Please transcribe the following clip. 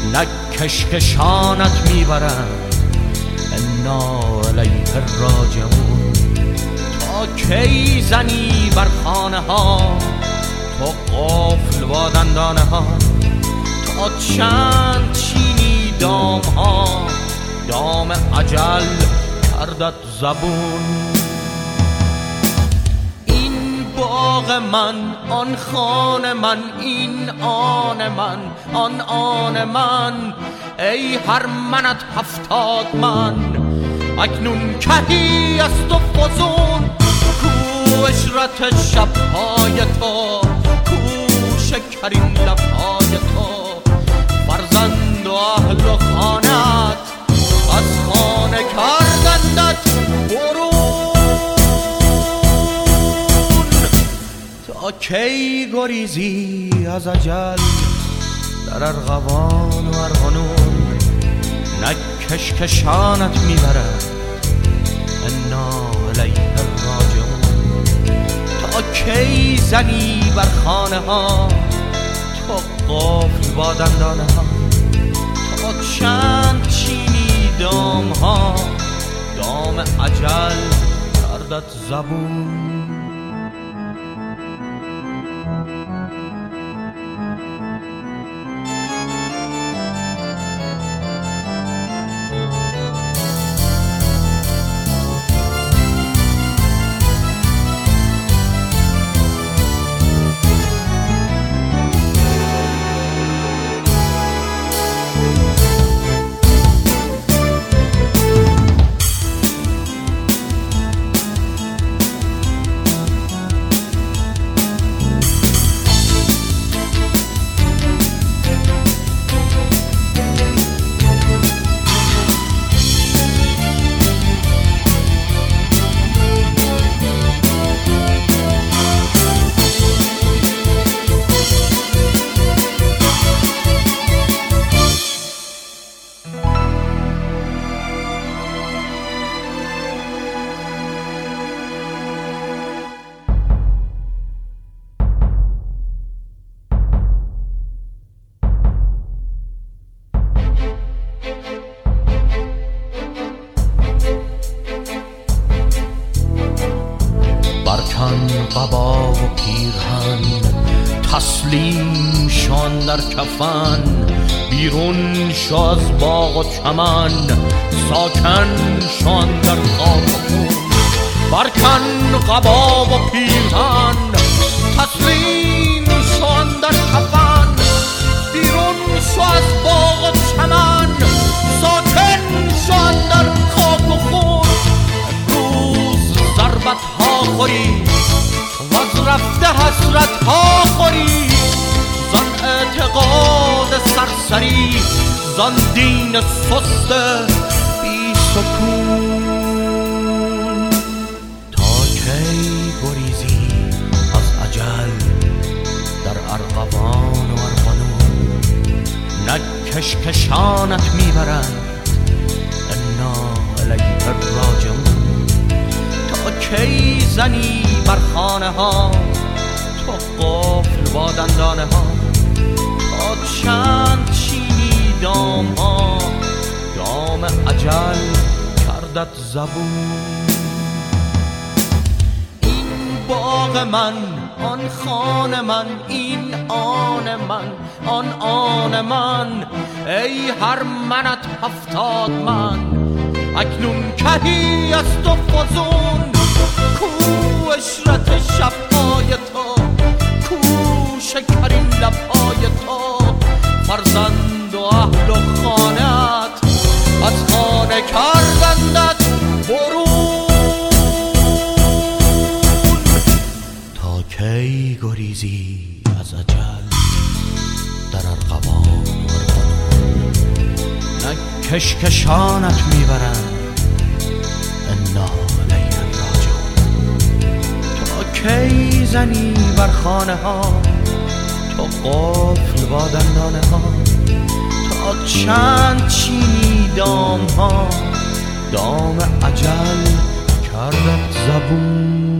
نه کشکشانت میبرند انا الیه راجعون. تا کی زنی بر خانه ها تو قفل با دندانه ها؟ تا چند چینی دام ها دام اجل کردت زبون؟ این باغ من، آن خانه من، این آن من، آن آن من، ای هر منت 70 من. اکنون کهی است و فزون، کو اشرت شبهای تو، کو شکرین لبهای تو. فرزند و اهل و خانت از خانه کردندت برون. تا کی گریزی از اجل در ارغوان و ارغنون؟ نه کشکشانت میبرد انا الیه راجعون. تا کی زنی بر خانه ها تو قفل با دندانه ها؟ تا چند چینی دام ها دام اجل کردت زبون؟ قبا و پیرهن تسلیم شان در کفن، بیرون شو از باغ و چمن، ساکن شان در خاک و خون. برکن قبا و پیرهن تسلیم شان در کفن، بیرون شو از باغ و چمن، ساکن شان در خاک و خون. امروز ضربت ها خوری و رفته حسرت ها خوری، زان اعتقاد سرسری، زان دین سست بی سکون. تا کی گریزی از اجل در ارغوان و ارغنون؟ نه کشکشانت میبرند انا الیه راجعون. تا کی زنی بر خانه ها تو قفل با دندانه ها؟ تا چند چینی دام ها دام اجل کردت زبون؟ این باغ من، آن خانه من، این آن من، آن آن من، ای هر منت 70 من. اکنون کهی است و فزون، کو اشرت شبهای تو، کو شکرین لبهای تو. فرزند و اهل و خانت از خانه کردندت برون. تا کی گریزی از اجل در ارغوان و ارغنون؟ نه کشکشانت میبرند انا الیه راجعون. تا کی زنی بر خانه ها تو قفل با دندانه ها؟ تا چند چینی دام ها دام اجل کردت زبون؟